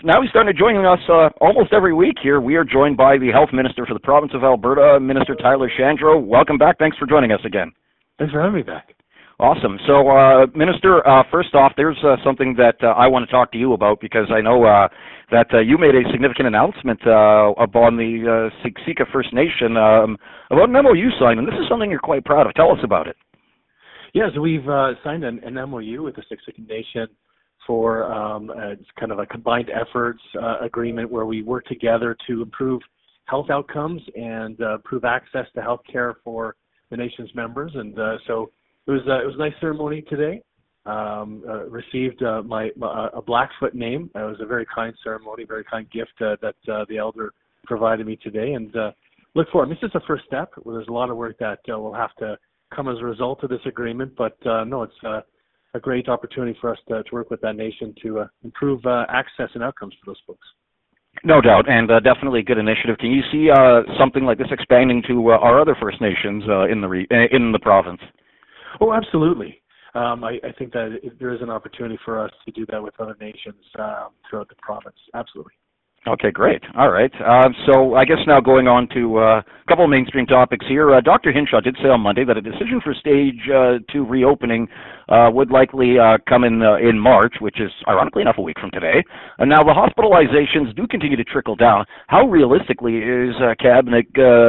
Now he's starting to join us almost every week here. We are joined by the Health Minister for the Province of Alberta, Minister Tyler Shandro. Welcome back. Thanks for joining us again. Thanks for having me back. Awesome. So, Minister, first off, there's something that I want to talk to you about because I know that you made a significant announcement upon the Siksika First Nation about an MOU signed, and this is something you're quite proud of. Tell us about it. Yeah, so we've signed an MOU with the Siksika Nation for it's kind of a combined efforts agreement where we work together to improve health outcomes and improve access to health care for the nation's members. And so it was a nice ceremony today. Received a Blackfoot name. It was a very kind ceremony, very kind gift that the elder provided me today. And look forward. This is the first step. There's a lot of work that will have to come as a result of this agreement. But no, it's a great opportunity for us to work with that nation to improve access and outcomes for those folks. No doubt, and definitely a good initiative. Can you see something like this expanding to our other First Nations in the province? Oh, absolutely. I think that there is an opportunity for us to do that with other nations throughout the province. Absolutely. Okay, great. All right. So I guess now going on to a couple of mainstream topics here. Dr. Hinshaw did say on Monday that a decision for Stage 2 reopening would likely come in March, which is ironically enough a week from today. And now the hospitalizations do continue to trickle down. How realistically is Cabinet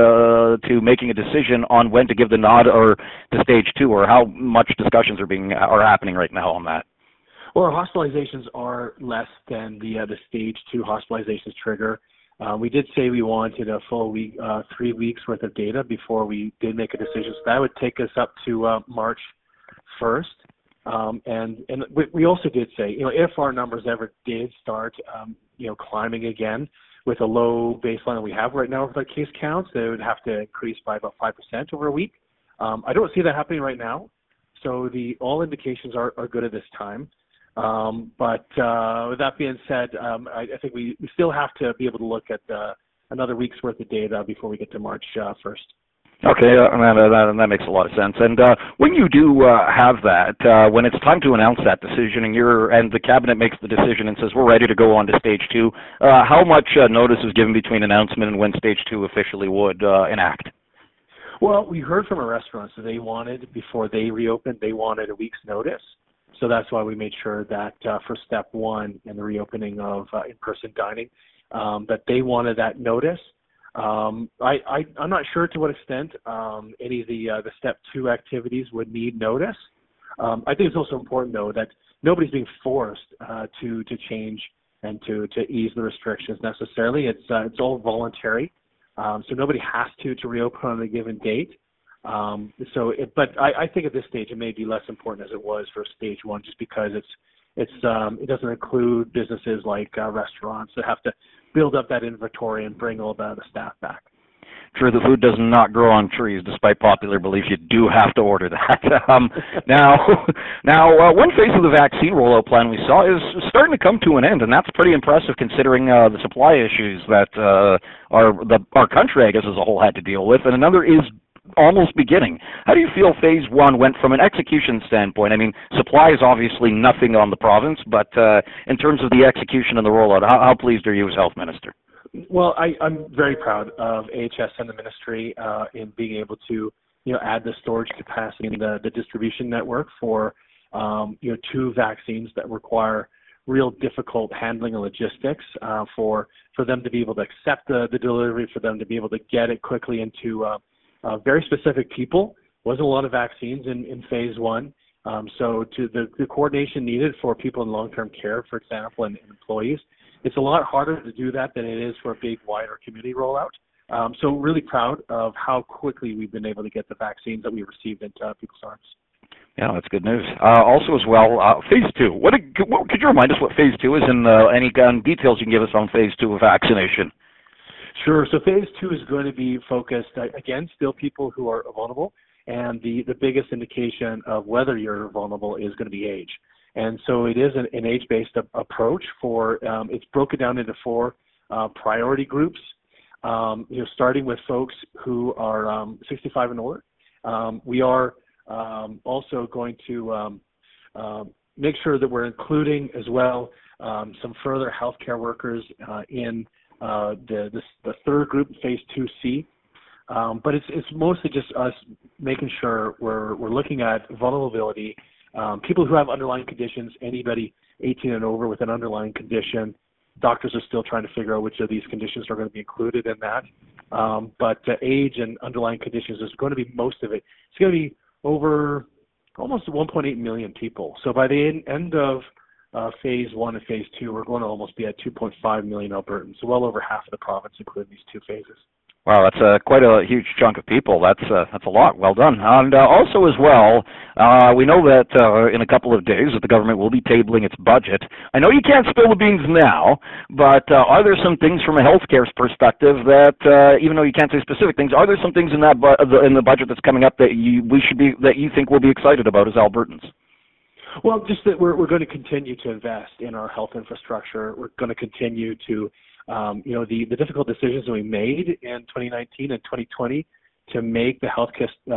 to making a decision on when to give the nod or to Stage 2, or how much discussions are happening right now on that? Well, our hospitalizations are less than the Stage 2 hospitalizations trigger. We did say we wanted a full week, 3 weeks worth of data before we did make a decision. So that would take us up to March 1st. And we also did say, if our numbers ever did start, climbing again with a low baseline that we have right now with our case counts, they would have to increase by about 5% over a week. I don't see that happening right now. So all indications are good at this time. But with that being said, I think we still have to be able to look at another week's worth of data before we get to March 1st. Okay, that makes a lot of sense. And when you do have that, when it's time to announce that decision, and the Cabinet makes the decision and says we're ready to go on to Stage 2, how much notice is given between announcement and when Stage 2 officially would enact? Well, we heard from our restaurants that they wanted, before they reopened, they wanted a week's notice. So that's why we made sure that for step 1 in the reopening of in-person dining, that they wanted that notice. I'm not sure to what extent any of the step 2 activities would need notice. I think it's also important, though, that nobody's being forced to change and to ease the restrictions necessarily. It's all voluntary, so nobody has to reopen on a given date. But I think at this stage it may be less important as it was for Stage 1, just because it doesn't include businesses like restaurants that have to build up that inventory and bring all the staff back. True, the food does not grow on trees, despite popular belief. You do have to order that. Now, one phase of the vaccine rollout plan we saw is starting to come to an end, and that's pretty impressive considering the supply issues that our country, I guess, as a whole had to deal with, and another is almost beginning. How do you feel Phase 1 went from an execution standpoint? I mean, supply is obviously nothing on the province, but in terms of the execution and the rollout, how pleased are you as Health Minister? Well, I'm very proud of AHS and the Ministry in being able to add the storage capacity in the distribution network for 2 vaccines that require real difficult handling and logistics for them to be able to accept the delivery, for them to be able to get it quickly into very specific people. Wasn't a lot of vaccines in Phase 1. So to the coordination needed for people in long-term care, for example, and employees, it's a lot harder to do that than it is for a big, wider community rollout. So really proud of how quickly we've been able to get the vaccines that we received into people's arms. Yeah, that's good news. Also as well, Phase 2. Could you remind us what Phase 2 is and any details you can give us on Phase 2 of vaccination? Sure. So Phase 2 is going to be focused, again, still people who are vulnerable. And the biggest indication of whether you're vulnerable is going to be age. And so it is an age-based approach for, it's broken down into 4 priority groups, starting with folks who are 65 and older. We are also going to make sure that we're including as well some further healthcare workers in the third group, phase 2C. But it's mostly just us making sure we're looking at vulnerability, people who have underlying conditions, anybody 18 and over with an underlying condition. Doctors are still trying to figure out which of these conditions are going to be included in that. But age and underlying conditions is going to be most of it. It's going to be over almost 1.8 million people. So by the end of phase 1 and phase 2, we're going to almost be at 2.5 million Albertans, so well over half of the province, including these two phases. Wow, that's quite a huge chunk of people. That's a lot. Well done. And also as well, we know that in a couple of days that the government will be tabling its budget. I know you can't spill the beans now, but are there some things from a healthcare perspective that, even though you can't say specific things, are there some things in that in the budget that's coming up that you think we'll be excited about as Albertans? Well, just that we're going to continue to invest in our health infrastructure. We're going to continue to the difficult decisions that we made in 2019 and 2020 to make the health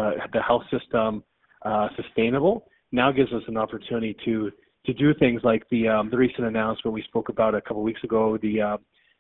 system sustainable now gives us an opportunity to do things like the recent announcement we spoke about a couple of weeks ago, the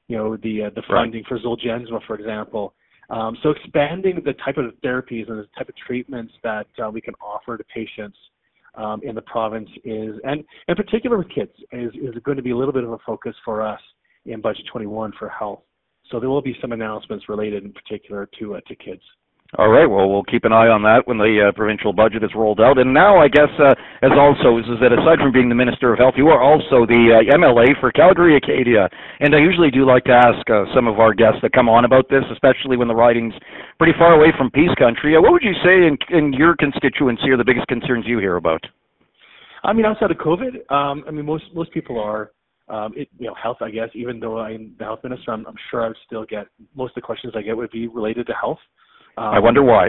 funding for Zolgensma, for example. So expanding the type of therapies and the type of treatments that we can offer to patients in the province is, and in particular with kids, is going to be a little bit of a focus for us in Budget 21 for health. So there will be some announcements related in particular to kids. All right. Well, we'll keep an eye on that when the provincial budget is rolled out. And now, I guess, is that aside from being the Minister of Health, you are also the MLA for Calgary Acadia. And I usually do like to ask some of our guests that come on about this, especially when the riding's pretty far away from Peace Country. What would you say in your constituency are the biggest concerns you hear about? I mean, outside of COVID, most people are. Health, I guess, even though I'm the health minister, I'm sure I would still get, most of the questions I get would be related to health. I wonder why.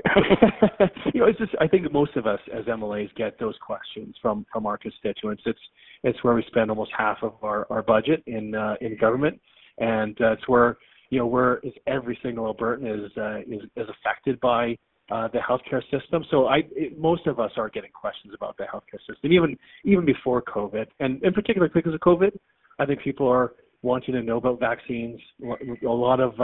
It's just, I think most of us as MLAs get those questions from our constituents. It's where we spend almost half of our budget in government, and it's where every single Albertan is affected by the healthcare system. So most of us are getting questions about the healthcare system, even before COVID, and in particular because of COVID. I think people are wanting to know about vaccines. There are a lot of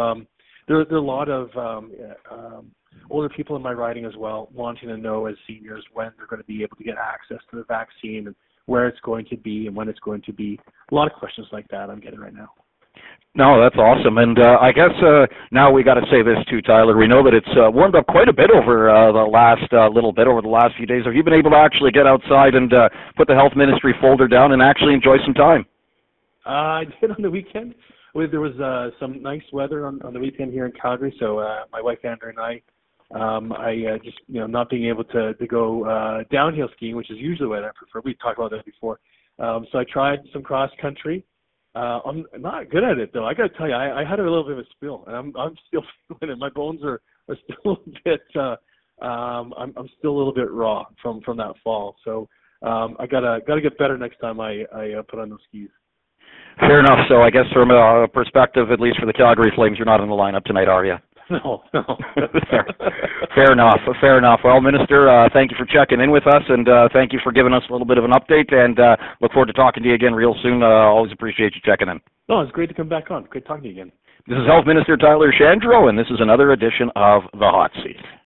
older people in my riding as well wanting to know as seniors when they're going to be able to get access to the vaccine and where it's going to be and when it's going to be. A lot of questions like that I'm getting right now. No, that's awesome. And I guess now we got to say this too, Tyler. We know that it's warmed up quite a bit over the last few days. Have you been able to actually get outside and put the health ministry folder down and actually enjoy some time? I did on the weekend. There was some nice weather on the weekend here in Calgary, so my wife Andrea and I just not being able to go downhill skiing, which is usually what I prefer. We talked about that before. So I tried some cross country. I'm not good at it though. I got to tell you, I had a little bit of a spill, and I'm still feeling it. My bones are still a bit. I'm still a little bit raw from that fall. So I gotta get better next time I put on those skis. Fair enough. So I guess from a perspective, at least for the Calgary Flames, you're not in the lineup tonight, are you? No. Fair enough. Well, Minister, thank you for checking in with us, and thank you for giving us a little bit of an update, and look forward to talking to you again real soon. Always appreciate you checking in. No, it's great to come back on. Great talking to you again. This is Health Minister Tyler Shandro, and this is another edition of The Hot Seat.